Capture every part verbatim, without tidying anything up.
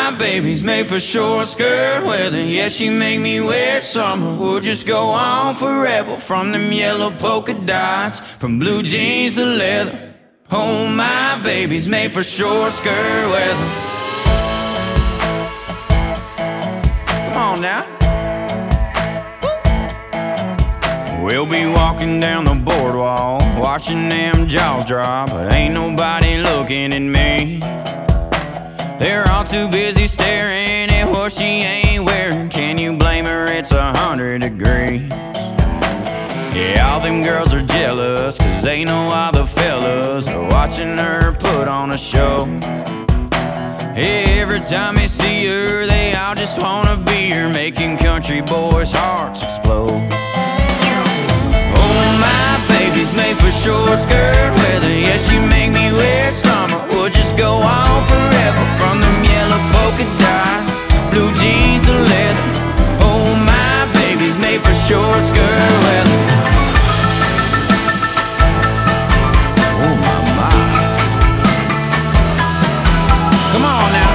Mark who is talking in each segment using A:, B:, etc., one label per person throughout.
A: my baby's made for short skirt weather. Yeah, she make me wear summer. We'll just go on forever. From them yellow polka dots, from blue jeans to leather. Oh, my baby's made for short skirt weather. Come on now. We'll be walking down the boardwalk, watching them jaws drop, but ain't nobody looking at me. They're all too busy staring at what she ain't wearing. Can you blame her? It's a hundred degrees. Yeah, all them girls are jealous, cause they know all the fellas are watching her put on a show. Every time they see her, they all just wanna be her, making country boys' hearts explode. Oh, my baby's made for short skirt weather. Yeah, she make me wear summer. We'll just go on forever. From them yellow polka dots, blue jeans to leather. Oh, my baby's made for short skirt weather. Oh, my, my. Come on now.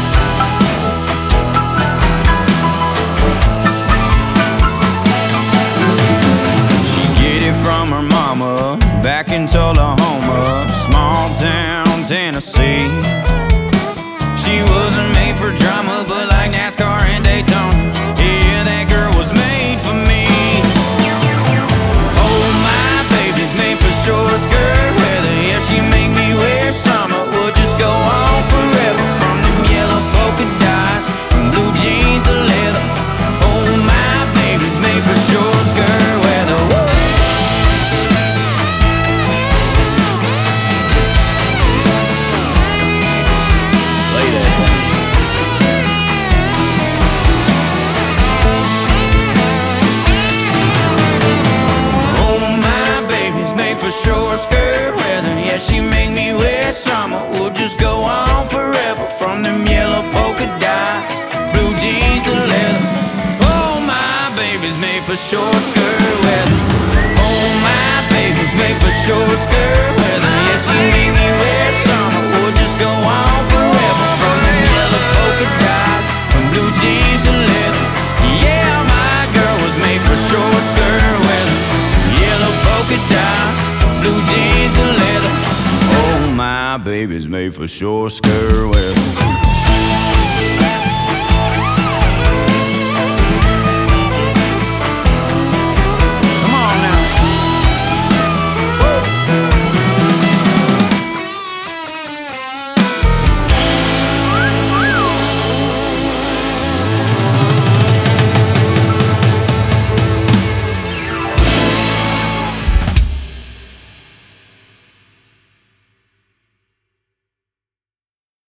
A: She get it from her mama back in Tullahoma, small town Tennessee. She wasn't made for drama, but like NASCAR and Daytona, yeah, that girl was made for me. Oh, my baby's made for short skirt weather. Yeah, she make me wear summer. We'll just go on forever. From them yellow polka dots, from blue jeans to leather. Oh, my baby's made for short skirt weather. Woo! Short skirt weather, yeah, she make me wear summer. We'll just go on forever. From them yellow polka dots, blue jeans to leather. Oh, my baby's made for short skirt weather. Oh, my baby's made for short skirt weather. Yeah, she make me wear summer. We'll just go on forever. From them yellow polka dots, from blue jeans to leather. Yeah, my girl was made for short skirt weather. Yellow polka dots, blue jeans and leather. Oh, my baby's made for short skirt